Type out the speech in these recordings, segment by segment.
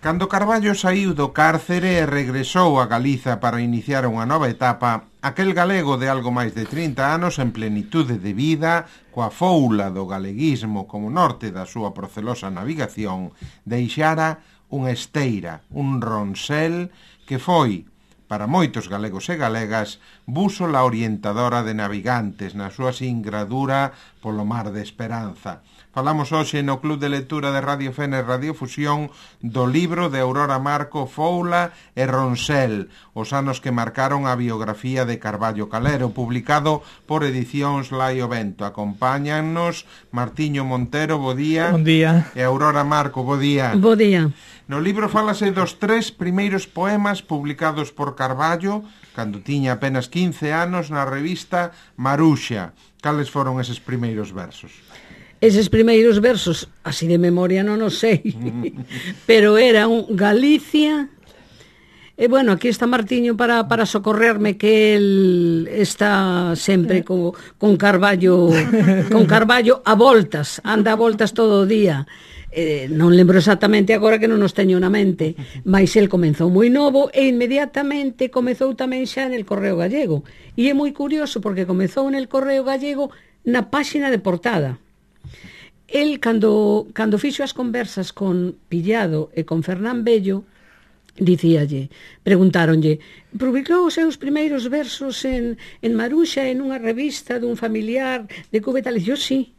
Cando Carballo saíu do cárcere e regresou a Galiza para iniciar unha nova etapa, aquel galego de algo máis de 30 anos en plenitude de vida, coa foula do galeguismo como norte da súa procelosa navigación, deixara unha esteira, un ronsel que foi, para moitos galegos e galegas, búsola orientadora de navegantes na súa singradura polo mar de esperanza. Falamos hoxe no Club de Lectura de Radio Fene Radio Fusión do libro de Aurora Marco Foula e Ronsel, os anos que marcaron a biografía de Carballo Calero, publicado por Edicións Laio Vento. Acompáñannos Martiño Montero, bo día. Bon día. E Aurora Marco, bo día. Bo día. No libro fálase dos 3 primeiros poemas publicados por Carballo cando tiña apenas 15 anos na revista Maruxa. Cales foron eses primeiros versos? Eses primeiros versos, así de memoria non os sei, pero era un Galicia. E bueno, aquí está Martiño para socorrerme, que el está sempre con Carballo a voltas, anda a voltas todo o día. Non lembro exactamente agora, que non os teño na mente, mas el comezou moi novo e inmediatamente comezou tamén xa en el Correo Gallego. E é moi curioso porque comezou en el Correo Gallego na páxina de portada. El, cando fixo as conversas con Pillado e con Fernán Bello, preguntáronlle, publicou os seus primeiros versos en Maruxa, en unha revista dun familiar de Cuba e tal? E yo, sí,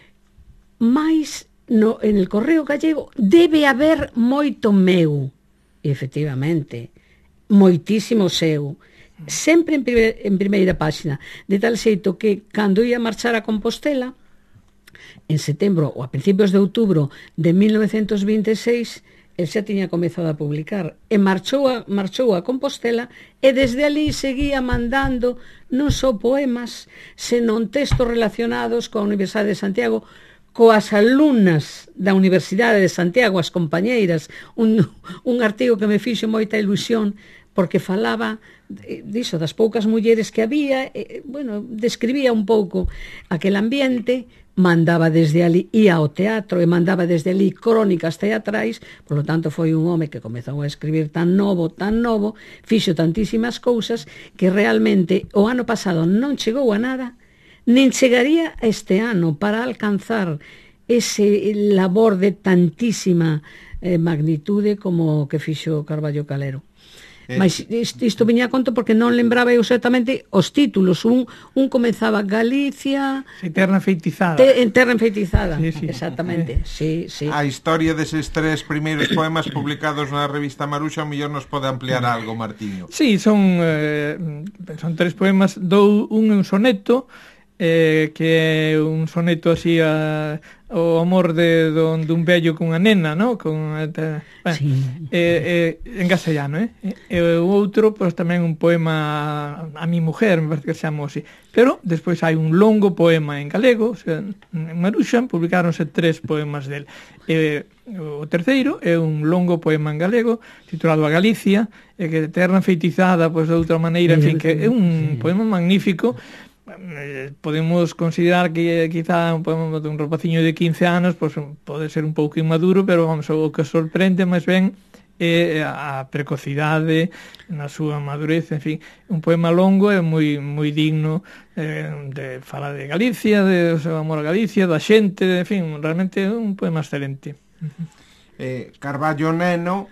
mas en el Correo Gallego debe haber moito meu. E, efectivamente, moitísimo seu, sempre en primeira páxina, de tal xeito que cando ia marchar a Compostela, en setembro ou a principios de outubro de 1926, el xa tiña comezado a publicar e marchou a Compostela, e desde ali seguía mandando non só poemas, senón textos relacionados coa Universidade de Santiago, coas alumnas da Universidade de Santiago, as compañeiras, un artigo que me fixo moita ilusión, porque falaba diso, das poucas mulleres que había, describía un pouco aquel ambiente, mandaba desde ali, ia ao teatro e mandaba desde ali crónicas teatrais. Por lo tanto, foi un home que comezou a escribir tan novo, fixo tantísimas cousas que realmente o ano pasado non chegou a nada, nin chegaría este ano para alcanzar ese labor de tantísima magnitude como que fixo Carballo Calero. Mas isto viña a conto porque non lembraba eu exactamente os títulos. Un comezaba Galicia, Terra Enfeitizada. Terra Enfeitizada, sí. Exactamente. Sí. A historia deses 3 primeiros poemas publicados na revista Maruxa, o mellor nos pode ampliar algo, Martiño. Sí, son 3 poemas. Un soneto, que é un soneto así o amor dun vello cunha nena, ¿no? Sí. En castellano, e o outro, pois tamén un poema a mi mujer, me parece que se chama así. Pero despois hai un longo poema en galego, o sea, en Maruxa publicaronse 3 poemas del. O terceiro é un longo poema en galego titulado A Galicia, que Terra Enfeitizada, pois de outra maneira, en fin, que é un poema magnífico. Podemos considerar que quizá un poema de un rapaciño de 15 anos pois pode ser un pouco inmaduro, pero vamos, o que sorprende máis ben é a precocidade na súa madurez. En fin, un poema longo e moi digno, de fala de Galicia, de o seu amor a Galicia, da xente, en fin, realmente é un poema excelente. Carballo neno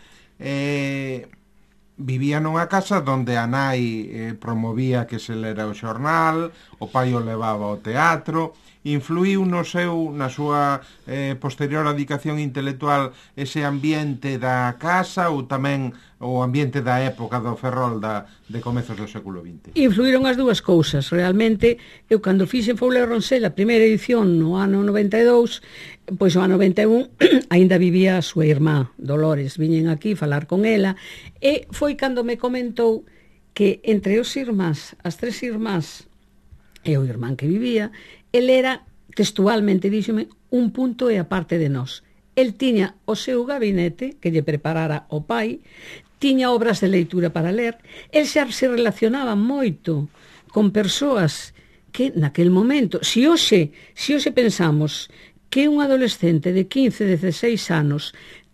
vivía nunha casa donde a nai promovía que se lera o xornal, o pai o levaba ao teatro. Influiu na súa posterior adicación intelectual ese ambiente da casa ou tamén o ambiente da época do Ferrol de comezos do século XX? Influíron as dúas cousas. Realmente, eu cando fixen Foula e Ronsel, a primeira edición no ano 92, pois o ano 91 aínda vivía a súa irmá Dolores. Viñen aquí falar con ela e foi cando me comentou que entre os irmás, as 3 irmás e o irmán que vivía, el era, textualmente díxome, un punto e aparte de nós. El tiña o seu gabinete que lle preparara o pai, tiña obras de leitura para ler, el xa se relacionaba moito con persoas que naquel momento, se hoxe pensamos que un adolescente de 15, 16 anos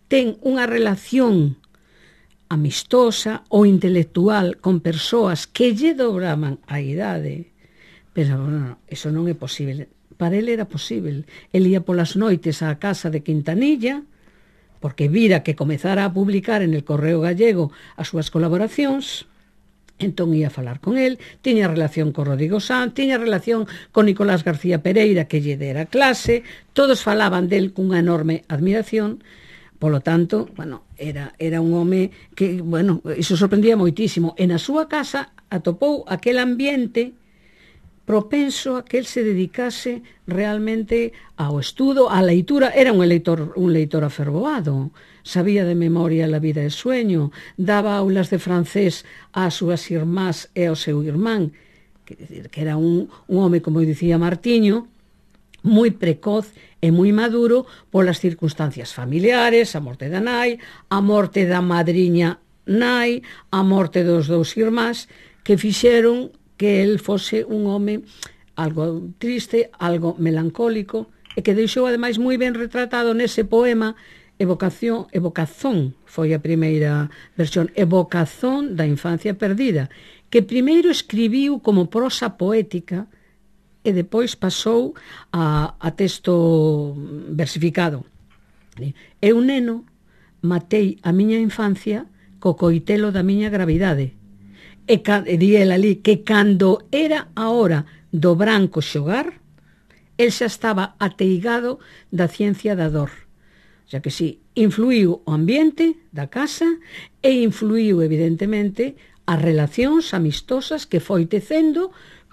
ten unha relación amistosa ou intelectual con persoas que lle dobraban a idade, pero no, eso non é posible. Para ele era posible. El ia polas noites á casa de Quintanilla, porque vira que comezara a publicar en el Correo Gallego as súas colaboracións, entón ia falar con el, tiña relación con Rodrigo Sanz, tiña relación con Nicolás García Pereira, que lle dera clase, todos falaban del cunha enorme admiración. Polo tanto, bueno, era un home que, bueno, iso sorprendía moitísimo. E na súa casa atopou aquel ambiente propenso a que el se dedicase realmente ao estudo, á leitura. Era un leitor afervoado, sabía de memoria La vida e sueño, daba aulas de francés ás súas irmás e ao seu irmán, que era un home, como dicía Martiño, moi precoz e moi maduro polas circunstancias familiares, a morte da nai, a morte da madriña nai, a morte dos dous irmás, que fixeron que el fose un home algo triste, algo melancólico, e que deixou ademais moi ben retratado nese poema Evocazón, foi a primeira versión, Evocazón da infancia perdida, que primeiro escribiu como prosa poética e depois pasou a texto versificado. Eu, neno, matei a miña infancia co coitelo da miña gravidade. E di el ali que cando era a hora do branco xogar, el xa estaba ateigado da ciencia da dor. O sea que sí, influiu o ambiente da casa e influiu, evidentemente, as relacións amistosas que foi tecendo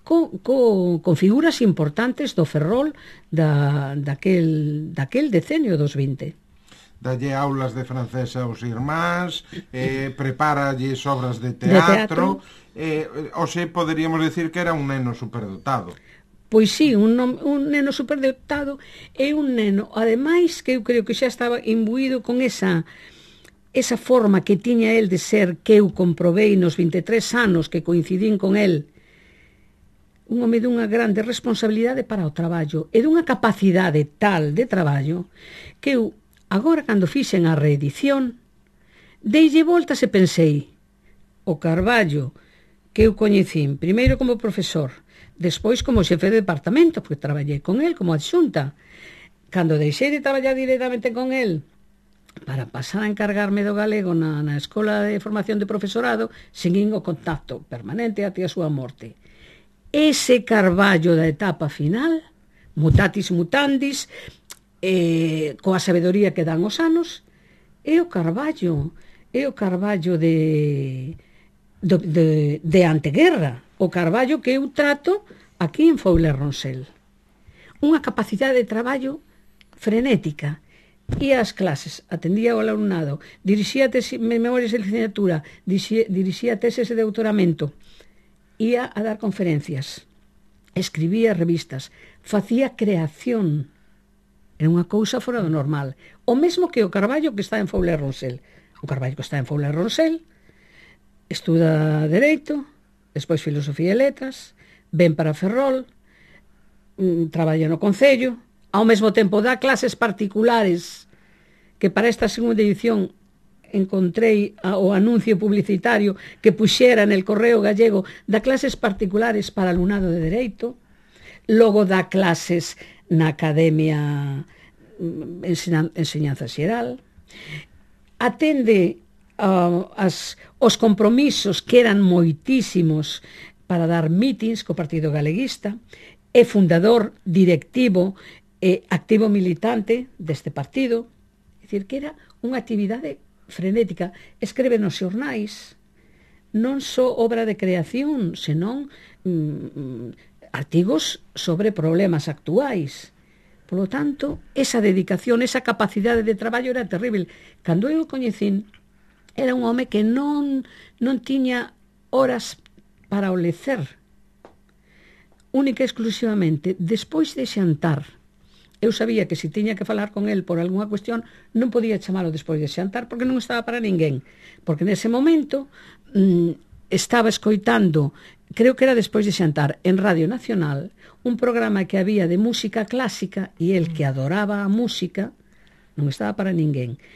con figuras importantes do Ferrol daquel decenio dos 20. Dalle aulas de francés aos irmáns, prepáralles obras de teatro. Oxe, poderíamos decir que era un neno superdotado. Pois sí, un neno superdotado e un neno, ademais, que eu creo que xa estaba imbuído con esa forma que tiña el de ser, que eu comprobei nos 23 anos que coincidín con el, un home dunha grande responsabilidade para o traballo e dunha capacidade tal de traballo que eu, agora cando fixen a reedición, deille voltas e pensei, o Carballo que eu coñecín primeiro como profesor, despois como xefe de departamento, porque traballei con el como adxunta. Cando deixei de traballar directamente con el para pasar a encargarme do galego na Escola de Formación de Profesorado, seguín o contacto permanente até a súa morte. Ese Carballo da etapa final, mutatis mutandis, coa sabedoría que dan os anos, é o Carballo de anteguerra, o Carballo que eu trato aquí en Fouler-Ronsel. Unha capacidade de traballo frenética. Ia ás clases, atendía ao alumnado, dirixía memorias de licenciatura, dirixía teses de doutoramento, ia a dar conferencias, escribía revistas, facía creación. Era unha cousa fora do normal. O mesmo que o Carballo que está en Fouler-Ronsel. O Carballo que está en Fouler-Ronsel estuda Dereito, despois Filosofía e Letras, ven para Ferrol, traballa no Concello, ao mesmo tempo dá clases particulares, que para esta segunda edición encontrei o anuncio publicitario que puxera en el Correo Gallego, dá clases particulares para alumnado de Dereito, logo dá clases na Academia Enseñanza Xeral, atende os compromisos que eran moitísimos para dar mítins co Partido Galeguista, é fundador, directivo e activo militante deste partido. É dicir, que era unha actividade frenética. Escreve nos xornais, non só obra de creación, senón artigos sobre problemas actuais. Por lo tanto, esa dedicación, esa capacidade de traballo era terrible. Cando eu o coñecín, era un home que non tiña horas para o lecer. Única e exclusivamente, despois de xantar, eu sabía que se tiña que falar con el por algunha cuestión, non podía chamalo despois de xantar, porque non estaba para ninguén. Porque nese momento estaba escoitando, creo que era despois de xantar, en Radio Nacional, un programa que había de música clásica, e el que adoraba a música, non estaba para ninguén.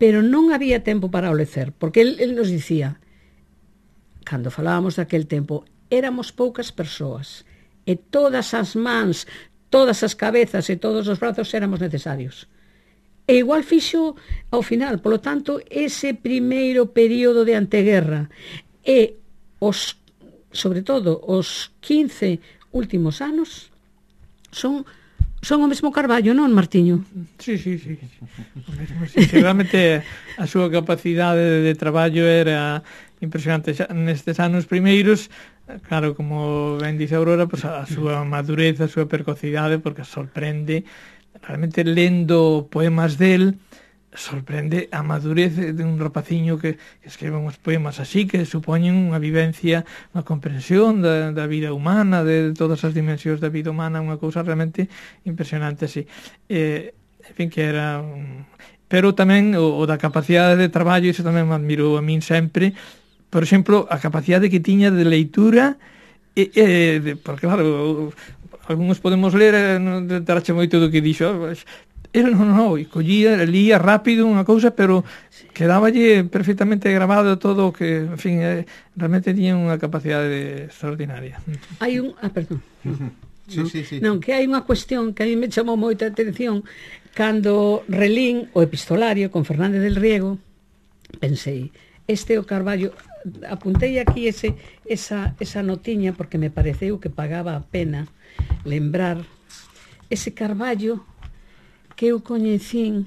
pero non había tempo para o lecer, porque el nos dicía, cando falábamos daquel tempo, éramos poucas persoas, e todas as mans, todas as cabezas e todos os brazos éramos necesarios. E igual fixo ao final, polo tanto, ese primeiro período de anteguerra e sobre todo os 15 últimos anos son o mesmo Carballo, non, Martiño? Sí. O mesmo, sí. Realmente a súa capacidade de traballo era impresionante. Xa nestes anos primeiros, claro, como ben dice Aurora, pues a súa madurez, a súa percocidade, porque sorprende, realmente lendo poemas del, sorprende a madurez de un rapaciño que escribe uns poemas así, que supoñen unha vivencia, unha comprensión da vida humana, de todas as dimensións da vida humana, unha cousa realmente impresionante así. En fin, que era... Pero tamén o da capacidade de traballo, iso tamén me admirou a min sempre. Por exemplo, a capacidade que tiña de leitura, porque claro, algúns podemos ler, non tarache moito do que dixo, non, collía, lía rápido unha cousa, pero quedáballe perfectamente grabado todo o que, en fin, realmente tiña unha capacidade extraordinaria. Hai perdón. Sí. Non, que hai unha cuestión que a mí me chamou moita atención cando relín o epistolario con Fernández del Riego. Pensei, o Carballo, apuntei aquí esa notiña porque me pareceu que pagaba a pena lembrar ese Carballo que eu coñecín,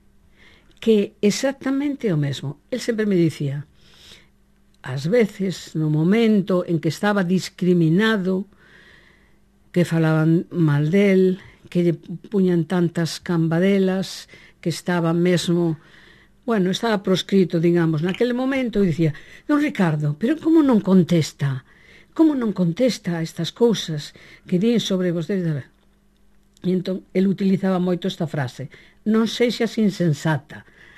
que exactamente o mesmo. El sempre me dicía, ás veces, no momento en que estaba discriminado, que falaban mal del, que lle puñan tantas cambadelas, que estaba mesmo... Bueno, estaba proscrito, digamos, naquele momento, eu dicía, don Ricardo, pero como non contesta? Como non contesta estas cousas que din sobre vostedes? E entón, el utilizaba moito esta frase, non sexas insensata,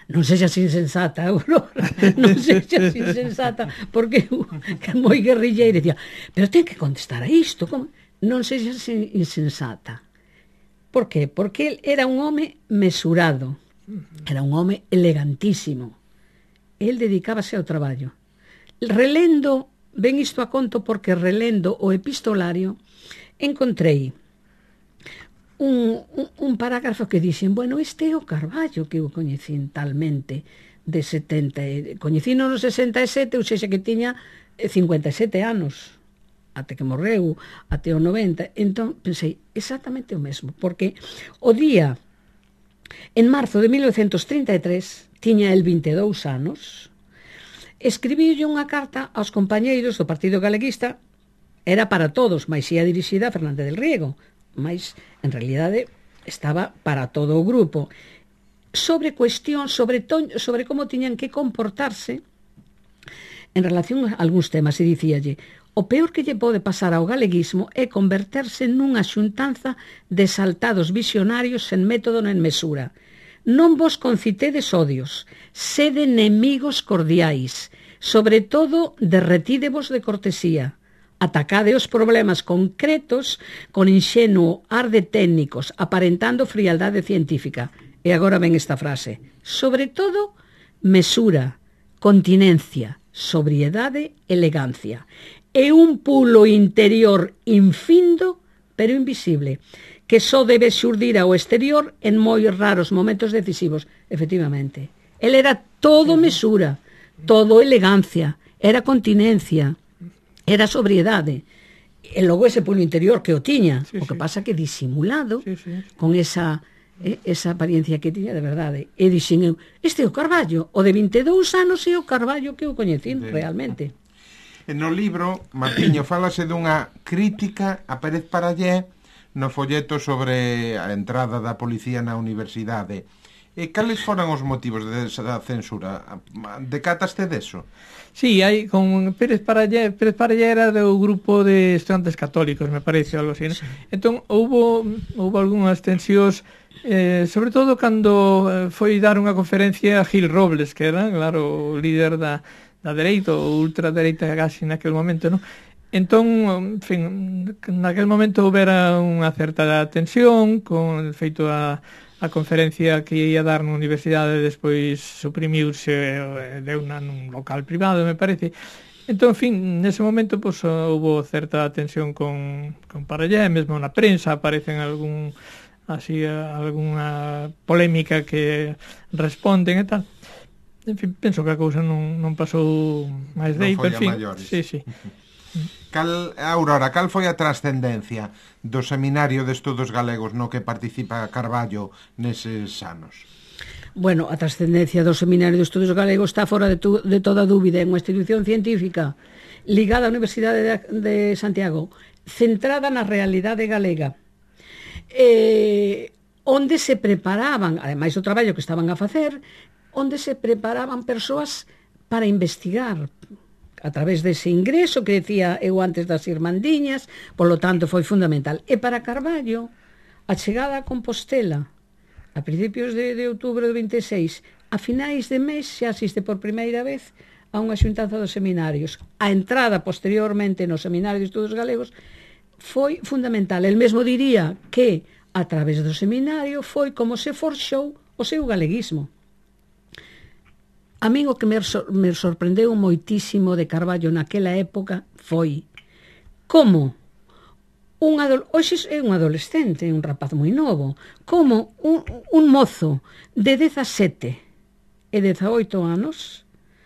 Aurora, non sexas insensata, porque que moi guerrilleira, dicía, pero ten que contestar a isto, como? Non sexas insensata. Por qué? Porque el era un home mesurado, era un home elegantísimo. El dedicábase ao traballo. Relendo, ven isto a conto porque relendo o epistolario, encontrei un parágrafo que dixen, bueno, este é o Carballo que eu coñecín talmente de 70, coñecín no 67, ou seja que tiña 57 anos, até que morreu, até o 90. Entón, pensei, exactamente o mesmo, porque o día, en marzo de 1933, tiña el 22 anos, escribiulle unha carta aos compañeiros do Partido Galeguista, era para todos, mas ia dirixida a Fernández del Riego, mas, en realidade, estaba para todo o grupo, sobre cuestión, sobre como tiñan que comportarse en relación a algúns temas, e dicíalle, o peor que lle pode pasar ao galeguismo é converterse nunha xuntanza de exaltados visionarios sen método nen mesura. Non vos concitedes odios, sede enemigos cordiais, sobre todo derretídevos de cortesía, atacade os problemas concretos con inxenuo ar de técnicos, aparentando frialdade científica. E agora ven esta frase, sobre todo mesura, continencia, sobriedade, elegancia, e un pulo interior infindo, pero invisible, que só debe xurdir ao exterior en moi raros momentos decisivos. Efectivamente, el era todo mesura, todo elegancia, era continencia, era sobriedade, e logo ese pulo interior que o tiña, o que pasa que disimulado, con esa apariencia que tiña de verdade. E dixen eu, este é o Carballo, o de 22 anos é o Carballo que eu coñecín realmente. No libro, Martiño, falase dunha crítica a Pérez Parallé no folleto sobre a entrada da policía na universidade. E cales foran os motivos desa censura? Decataste deso? Sí, hai con Pérez Parallé era do grupo de estudantes católicos, me parece, algo así, ¿no? Sí. Entón, houbo algunhas tensións, sobre todo cando foi dar unha conferencia a Gil Robles, que era, claro, o líder da dereita ou ultradereita casi naquele momento, non? Entón, en fin, naquele momento houbera unha certa tensión con el feito a a conferencia que ia dar na universidade despois suprimiuse, deuna nun local privado, me parece. Entón, en fin, nese momento pues, houve certa tensión con Parellé, mesmo na prensa aparecen alguna polémica que responden e tal. En fin, penso que a cousa non pasou máis de aí, pero en fin. Sí. Aurora, cal foi a trascendencia do Seminario de Estudos Galegos no que participa Carballo neses anos? Bueno, a trascendencia do Seminario de Estudos Galegos está fora de toda dúbida. É unha institución científica ligada á Universidade de Santiago, centrada na realidade galega, onde se preparaban, ademais do traballo que estaban a facer, onde se preparaban persoas para investigar a través dese ingreso que decía eu antes das irmandiñas, polo tanto foi fundamental. E para Carballo, a chegada a Compostela a principios de outubro do 26, a finais de mes se asiste por primeira vez a unha xuntanza dos seminarios. A entrada posteriormente no Seminario de Estudos Galegos foi fundamental. El mesmo diría que a través do seminario foi como se forxou o seu galeguismo. A min o que me sorprendeu moitísimo de Carballo naquela época foi como hoxe é un adolescente, un rapaz moi novo, como un mozo de 17 e 18 anos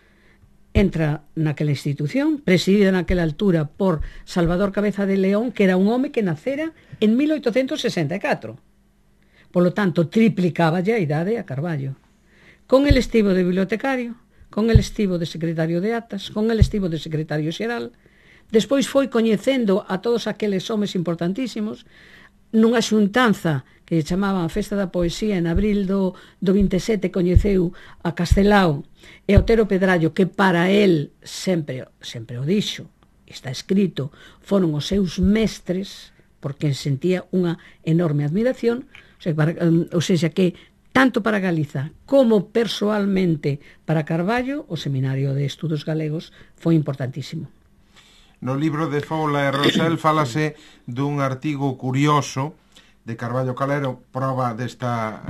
entra naquela institución, presidida naquela altura por Salvador Cabeza de León, que era un home que nacera en 1864. Polo tanto, triplicáballe a idade a Carballo. Con el estivo de bibliotecario, con el estivo de secretario de actas, con el estivo de secretario xeral. Despois foi coñecendo a todos aqueles homes importantísimos nunha xuntanza que chamaban a Festa da Poesía en abril do 27, coñeceu a Castelao e a Otero Pedrallo, que para él sempre o dixo, está escrito, foron os seus mestres, porque sentía unha enorme admiración, ou seja que tanto para Galiza como persoalmente para Carballo, o Seminario de Estudos Galegos foi importantísimo. No libro de Foula e Rosell fálase dun artigo curioso de Carballo Calero, prova desta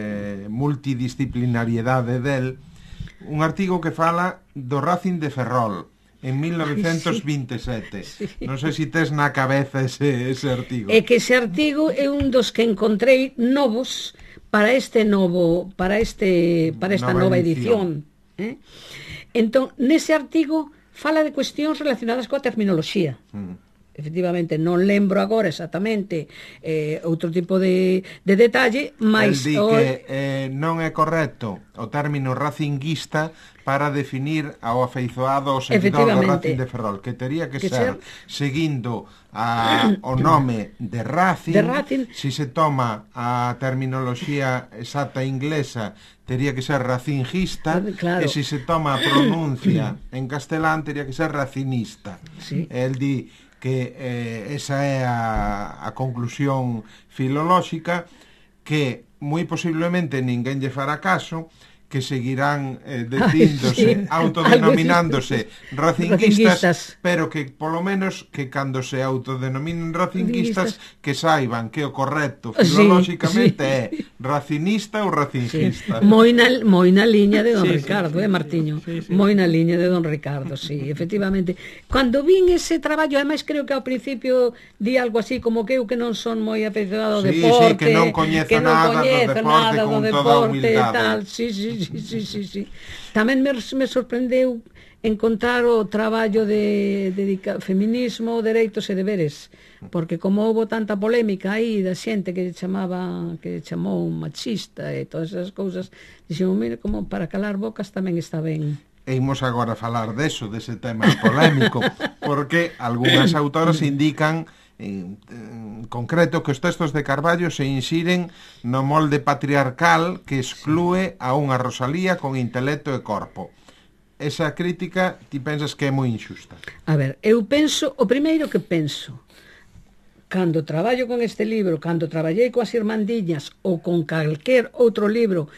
multidisciplinariedade del, un artigo que fala do Racing de Ferrol en 1927. Sí. Non sei se tes na cabeza ese artigo. É que ese artigo é un dos que encontrei novos para esta nova edición. Entón, nese artigo fala de cuestións relacionadas coa terminoloxía. Efectivamente, non lembro agora exactamente outro tipo de detalle, mas... El di que non é correcto o término racinguista para definir ao afeizoado o seguidor do Racing de Ferrol, que tería que ser seguindo o nome de Racing, si se toma a terminoloxía exacta inglesa, tería que ser racingista, claro. E si se toma a pronuncia en castelán, tería que ser racinista. Sí. El di que esa é a conclusión filolóxica, que moi posiblemente ninguén lle fará caso, que seguirán dicíndose, autodenominándose racinguistas, pero que polo menos que cando se autodenominen racinguistas que saiban que o correcto filolóxicamente é racinista ou racingista. Moi na liña de don Ricardo, Martiño? Moi na liña de don Ricardo, sí, efectivamente. Cando vin ese traballo, ademais creo que ao principio di algo así como que eu que non son moi afeccionado ao deporte, que non coñezo nada do deporte, tal, sí. Tamén me sorprendeu encontrar o traballo de feminismo, dereitos e deberes, porque como houve tanta polémica aí da xente que chamou machista e todas esas cousas, dixemos, mire, como para calar bocas tamén está ben. E imos agora falar dese tema polémico, porque algunhas autoras indican en concreto que os textos de Carballo se insiren no molde patriarcal que exclúe a unha Rosalía con intelecto e corpo. Esa crítica ti pensas que é moi injusta? A ver, eu penso, o primeiro que penso cando traballo con este libro, cando traballei coas irmandiñas ou con calquer outro libro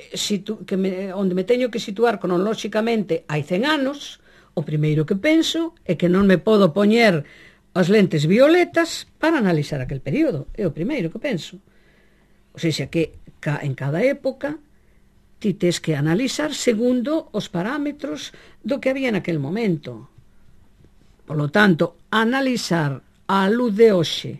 onde me teño que situar cronolóxicamente hai 100 anos, o primeiro que penso é que non me podo poñer as lentes violetas para analizar aquel período. É o primeiro que penso. O sea, que en cada época ti tes que analizar segundo os parámetros do que había naquel momento. Por lo tanto, analizar a luz de hoxe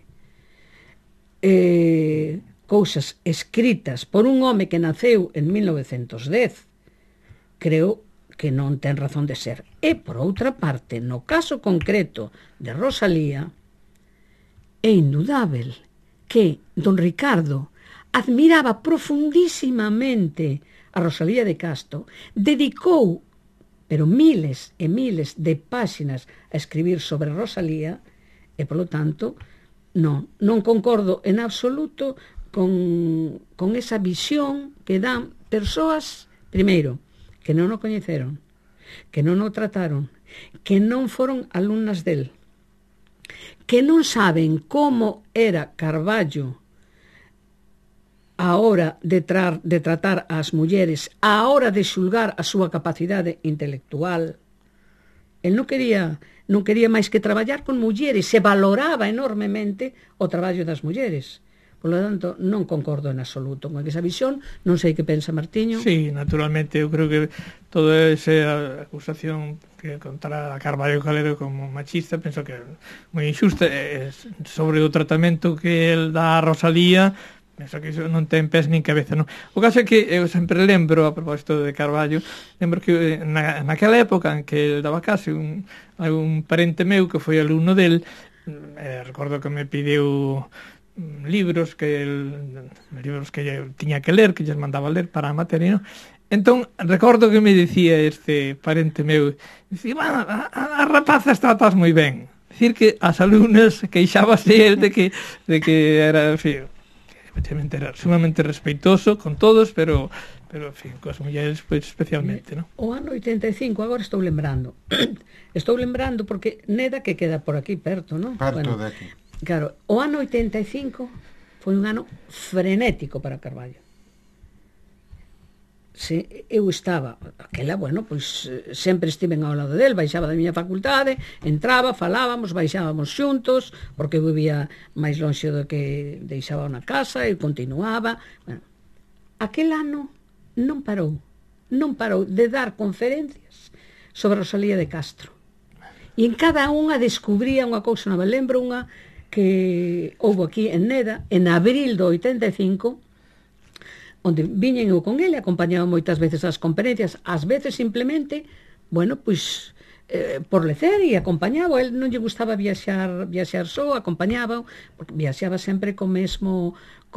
cousas escritas por un home que naceu en 1910, creo que non ten razón de ser. E, por outra parte, no caso concreto de Rosalía, é indudável que don Ricardo admiraba profundísimamente a Rosalía de Castro, dedicou pero miles e miles de páxinas a escribir sobre Rosalía e, polo tanto, non concordo en absoluto con esa visión que dan persoas, primeiro, que non o coñeceron, que non o trataron, que non foron alumnas del, que non saben como era Carballo a hora de tratar ás mulleres, a hora de xulgar a súa capacidade intelectual. El non quería máis que traballar con mulleres, se valoraba enormemente o traballo das mulleres. Por lo tanto, non concordo en absoluto con esa visión. Non sei que pensa Martiño. Sí, naturalmente, eu creo que toda esa acusación que contra a Carballo Calero como machista, penso que é moi injusta. Sobre o tratamento que el dá a Rosalía, penso que iso non ten pés nin cabeza, non? O caso é que eu sempre lembro, a propósito de Carballo, lembro que naquela época en que el daba clase un parente meu que foi alumno del, recordo que me pideu libros que eu tiña que ler, que lles mandaba ler para a materia, non? Entón, recordo que me dicía este parente meu, dicía, a rapazas tratas moi ben. Dicir que as alumnas queixábase el de que era, en fin, efectivamente era sumamente respeitoso con todos, pero en fin, coas mulleres pois especialmente, non? O ano 85, agora estou lembrando porque Neda que queda por aquí perto, non? Perto de aquí. Claro, o ano 85 foi un ano frenético para Carballo. Se eu estaba, aquela, bueno, pois sempre estiven ao lado del, baixaba da miña facultade, entraba, falábamos, baixábamos xuntos, porque eu vivía máis lonxe do que deixaba na casa, e continuaba. Bueno, aquel ano non parou de dar conferencias sobre Rosalía de Castro. E en cada unha descubría unha cousa nova. Lembro unha que houve aquí en Neda, en abril do 85, onde viñen eu con ele, acompañaba moitas veces as conferencias, ás veces simplemente, bueno, pois por lecer, e acompañaba. El non lle gustaba viaxar só, acompañaba, porque viaxaba sempre co mesmo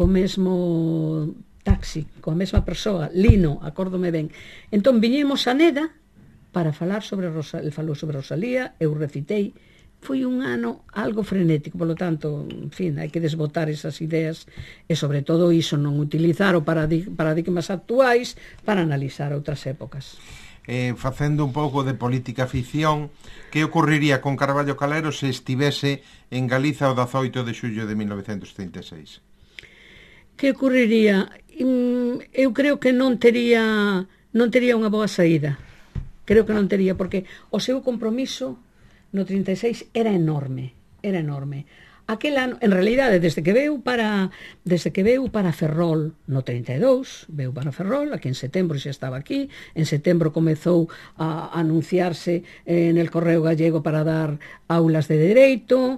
taxi, coa mesma persoa, Lino, acórdome ben. Entón viñemos a Neda para falar sobre Rosalía, el falou sobre Rosalía, eu recitei. Foi un ano algo frenético, polo tanto, en fin, hai que desbotar esas ideas e, sobre todo, iso, non utilizar o paradigmas actuais para analizar outras épocas. Facendo un pouco de política ficción, que ocurriría con Carballo Calero se estivese en Galiza o 18 de xullo de 1936? Que ocurriría? Eu creo que non tería unha boa saída. Creo que non tería, porque o seu compromiso no 36 era enorme. Aquel ano, en realidade, desde que veu para Ferrol no 32, veu para Ferrol, aquí en setembro xa estaba aquí, en setembro comezou a anunciarse en el Correo Gallego para dar aulas de Dereito,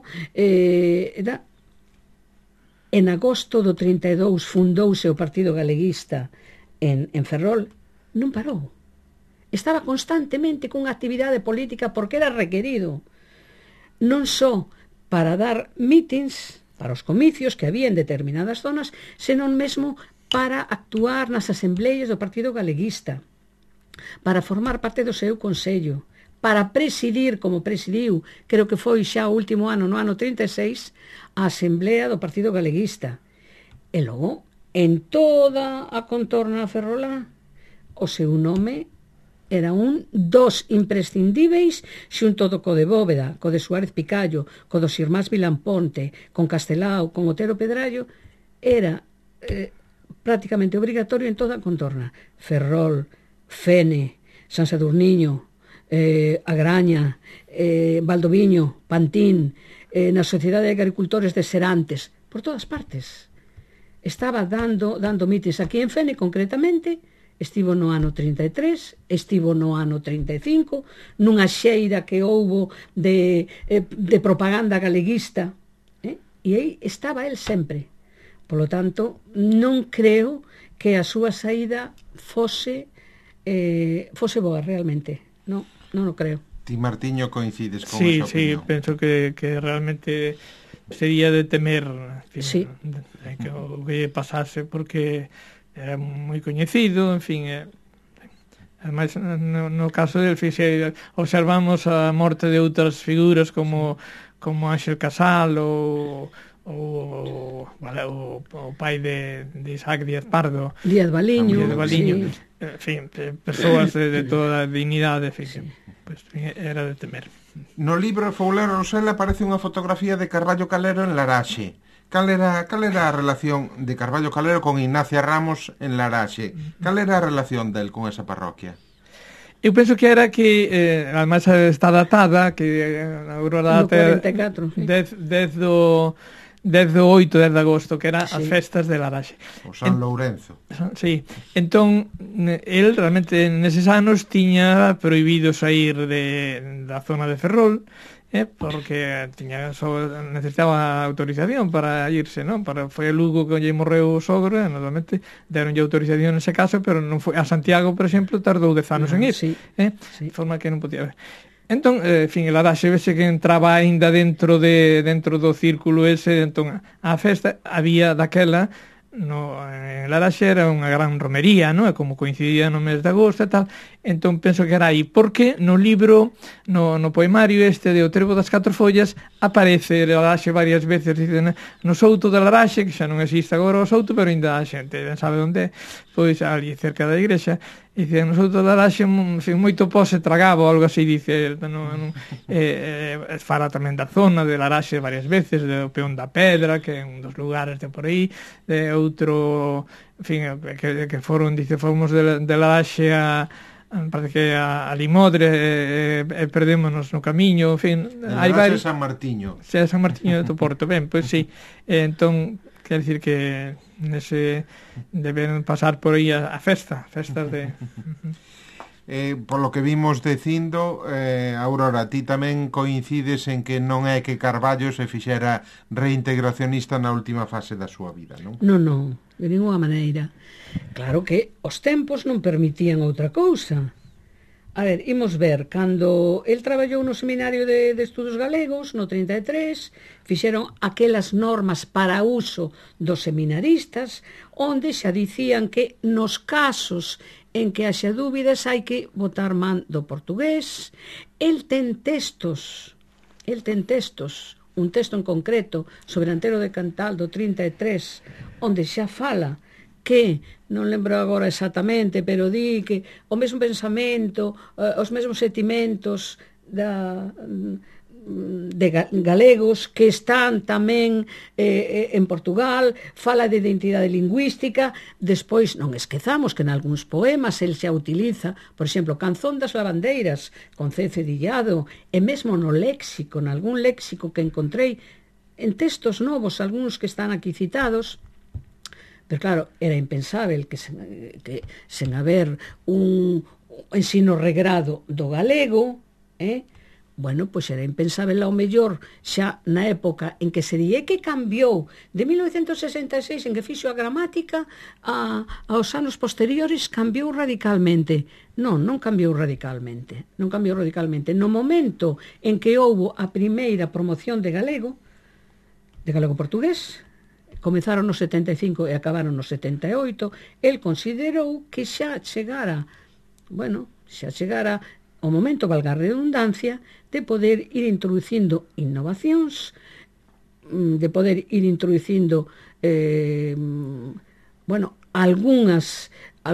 en agosto do 32 fundouse o Partido Galeguista en Ferrol, non parou. Estaba constantemente cunha actividade política porque era requerido, non só para dar mítins, para os comicios que había en determinadas zonas, senón mesmo para actuar nas asembleas do Partido Galeguista, para formar parte do seu consello, para presidir, como presidiu, creo que foi xa o último ano, no ano 36, a Asamblea do Partido Galeguista. E logo, en toda a contorna ferrolá, o seu nome era un dos imprescindíveis xunto do co de Bóveda, co de Suárez Picallo, co dos irmáns Vilamponte, con Castelao, con Otero Pedrallo, era prácticamente obrigatorio en toda a contorna. Ferrol, Fene, San Sadurniño, Agraña, Valdoviño, Pantín, na Sociedade de Agricultores de Serantes, por todas partes. estaba dando mitis aquí en Fene, concretamente. Estivo no ano 33, estivo no ano 35, nunha xeira que houbo de propaganda galeguista, e aí estaba el sempre. Polo tanto, non creo que a súa saída fose boa realmente. Non o creo. Ti, Martiño, coincides con esa opinión? Sí, penso que realmente sería de temer, en fin, sí, que o que pasase, porque era moi coñecido, en fin, ademais no caso del fixe observamos a morte de outras figuras como Ángel Casal ou pai de Isaac Díaz Pardo, Díaz Baliño, sí. En fin, persoas de toda a dignidade, en fin, sí. Pues, era de temer. No libro Foulero Rosela aparece unha fotografía de Carballo Calero en Laraxe. Cal era a relación de Carballo Calero con Ignacia Ramos en Laraxe? Cal era a relación del con esa parroquia? Eu penso que era que, además está datada, que a Aurora no 44, sí. 10 do 8 de agosto, que era as festas de Laraxe. O San Lourenzo. Sí, entón, el realmente neses anos tiña prohibido sair da zona de Ferrol, porque necesitaba autorización para irse, non? Foi a Lugo que lle morreu o sogro, e normalmente deronlle autorización nese caso, pero non foi a Santiago, por exemplo, tardou 10 anos en ir, sí. De forma que non podía ver. Entón, en fin, el Laraxe vese que entraba aínda dentro do círculo ese, entón a festa había daquela, en Laraxe era unha gran romería, non? E como coincidía no mes de agosto e tal, entón penso que era aí, porque no libro, no poemario este de O Trevo das Catro Follas, aparece Laraxe varias veces, dicen, no souto de Laraxe, que xa non existe agora o souto, pero ainda a xente sabe onde é, pois ali cerca da igrexa, e dicen, no souto de Laraxe, moito pó se tragaba, ou algo así, dice, fala tamén da zona de Laraxe varias veces, do Peón da Pedra, que é un dos lugares de por aí, de outro, en fin, que foron, dice, fomos de Laraxe parece que a Limodre perdémonos no camiño, en fin, hai varios. San Martiño. San Martiño de Toporto, ben, pois sí. Entón, quer dicir que nese deben pasar por aí a festas de Polo que vimos dicindo, Aurora, ti tamén coincides en que non é que Carballo se fixera reintegracionista na última fase da súa vida, non? Non, de ninguna maneira. Claro que os tempos non permitían outra cousa. A ver, imos ver, cando el traballou no Seminario de Estudos Galegos, no 33, fixeron aquelas normas para uso dos seminaristas, onde xa dicían que nos casos en que haxa dúbidas hai que botar man do portugués. El ten textos, un texto en concreto sobre Antero de Cantal do 33, onde xa fala que, non lembro agora exactamente, pero di que o mesmo pensamento, os mesmos sentimentos de galegos que están tamén en Portugal, fala de identidade lingüística. Despois non esquezamos que en algúns poemas el xa utiliza, por exemplo, Canzón das Lavandeiras con C. Cedillado, e mesmo no léxico, en algún léxico que encontrei en textos novos, algúns que están aquí citados. Pero claro, era impensável que sen haber un ensino regrado do galego, bueno, pois era impensável ao mellor xa na época en que se di que cambiou de 1966 en que fixo a gramática aos anos posteriores, cambiou radicalmente. Non cambiou radicalmente. No momento en que houbo a primeira promoción de galego portugués, comezaron no 75 e acabaron no 78, el considerou que xa chegara o momento, valga a redundancia, de poder ir introducindo innovacións, de poder ir introducindo algunhas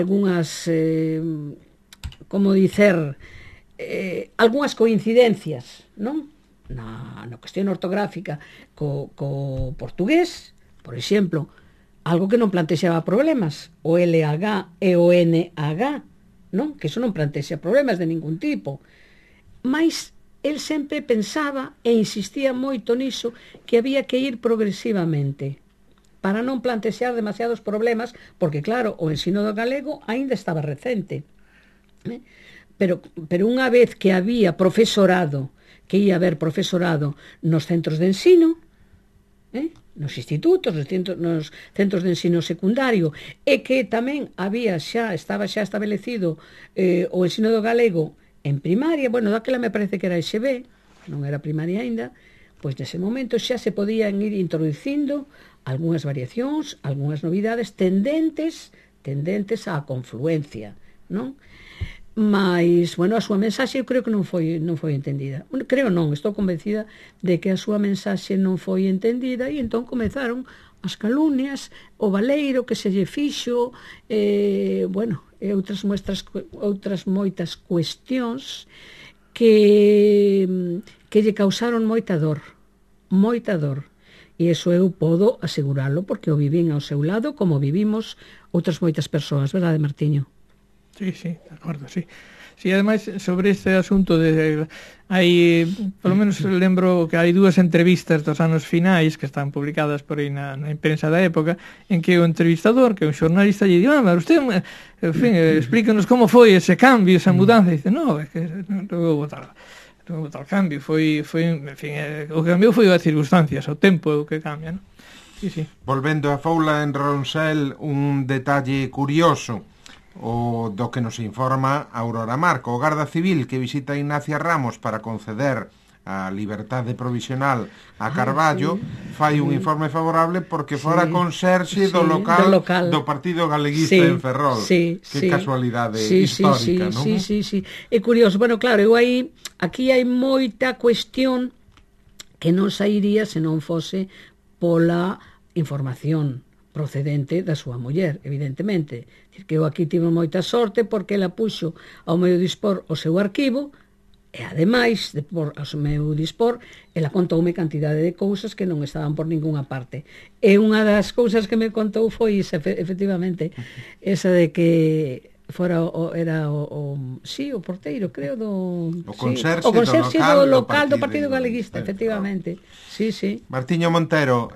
como dicer, algunhas coincidencias, non? Na cuestión ortográfica co portugués, por exemplo, algo que non plantexaba problemas, o LH e o NH, non? Que iso non plantexa problemas de ningún tipo. Mais el sempre pensaba e insistía moito niso que había que ir progresivamente. para non plantexar demasiados problemas, porque claro, o ensino do galego aínda estaba recente. Pero unha vez que había profesorado, que ia haber profesorado nos centros de ensino, nos institutos, nos centros de ensino secundario, e que tamén estaba establecido o ensino do galego en primaria, bueno, daquela me parece que era EXB, non era primaria aínda, pois nese momento xa se podían ir introducindo algunhas variacións, algunhas novidades tendentes á confluencia, non? Mas, bueno, a súa mensaxe eu creo que non foi entendida. Creo non, estou convencida de que a súa mensaxe non foi entendida e entón comezaron as calumnias, o baleiro que se lle fixo, bueno, e outras moitas cuestións que lle causaron moita dor. E iso eu podo aseguralo porque o vivín ao seu lado como vivimos outras moitas persoas, verdade, Martiño? Sí, de acordo, sí. Sí, ademais, sobre este asunto hai, polo menos lembro que hai 2 entrevistas dos anos finais que están publicadas por aí na imprensa da época, en que o entrevistador, que é un xornalista, lle di, mas usted, en fin, explícanos como foi ese cambio, esa mudanza, e dice, no, é que non houve tal cambio, foi, en fin, o que cambiou foi as circunstancias, o tempo é o que cambia, non? Sí. Volvendo a Foula en Ronsel, un detalle curioso, o do que nos informa Aurora Marco, o Garda Civil que visita Ignacia Ramos para conceder a liberdade provisional a Carballo, fai un informe favorable porque fora conserxe do local do Partido Galeguista en Ferrol. Que casualidade histórica, non? Sí. É curioso, bueno, claro, aquí hai moita cuestión que non sairía se non fose pola información procedente da súa muller, evidentemente. Que eu aquí tive moita sorte porque ela puxo ao meu dispor o seu arquivo e, ademais, de por ao meu dispor, ela contoume cantidade de cousas que non estaban por ningunha parte. E unha das cousas que me contou foi esa, efectivamente, esa de que fora o porteiro, creo, o conserxe do local do Partido Galeguista, efectivamente. Sí. Martiño Montero,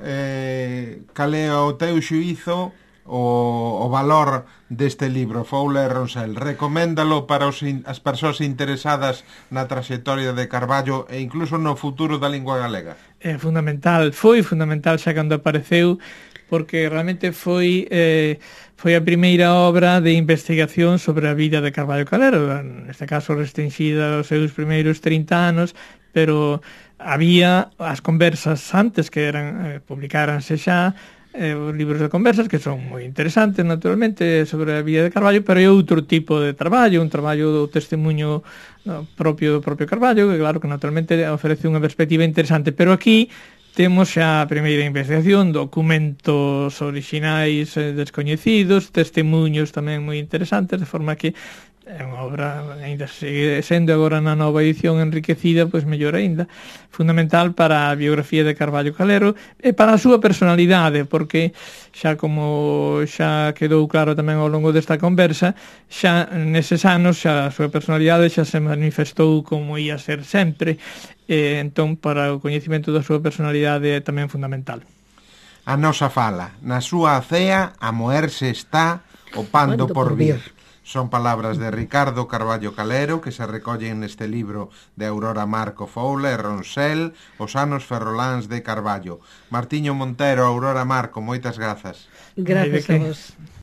cal é o teu xuízo o valor deste libro, Foula e Ronsel? Recoméndalo para as persoas interesadas na traxectoria de Carballo e incluso no futuro da lingua galega? É fundamental, foi fundamental xa cando apareceu, porque realmente foi a primeira obra de investigación sobre a vida de Carballo Calero, neste caso restringida aos seus primeiros 30 anos, pero había as conversas antes que publicáranse xa, os libros de conversas que son moi interesantes naturalmente sobre a vida de Carballo, pero é outro tipo de traballo, un traballo do testemunho propio do propio Carballo, que claro que naturalmente ofrece unha perspectiva interesante, pero aquí temos xa a primeira investigación, documentos orixinais descoñecidos, testemunhos tamén moi interesantes, de forma que é unha obra, ainda segue sendo agora na nova edición enriquecida, pois mellor aínda, fundamental para a biografía de Carballo Calero e para a súa personalidade, porque xa como xa quedou claro tamén ao longo desta conversa, xa neses anos xa a súa personalidade xa se manifestou como ia ser sempre, entón para o coñecimento da súa personalidade é tamén fundamental. A nosa fala, na súa acea a moerse está o pan do porvir. Son palabras de Ricardo Carballo Calero que se recollen neste libro de Aurora Marco, Foula e Ronsel, Os anos ferroláns de Carballo. Martiño Montero, Aurora Marco, moitas grazas. Grazas a vos.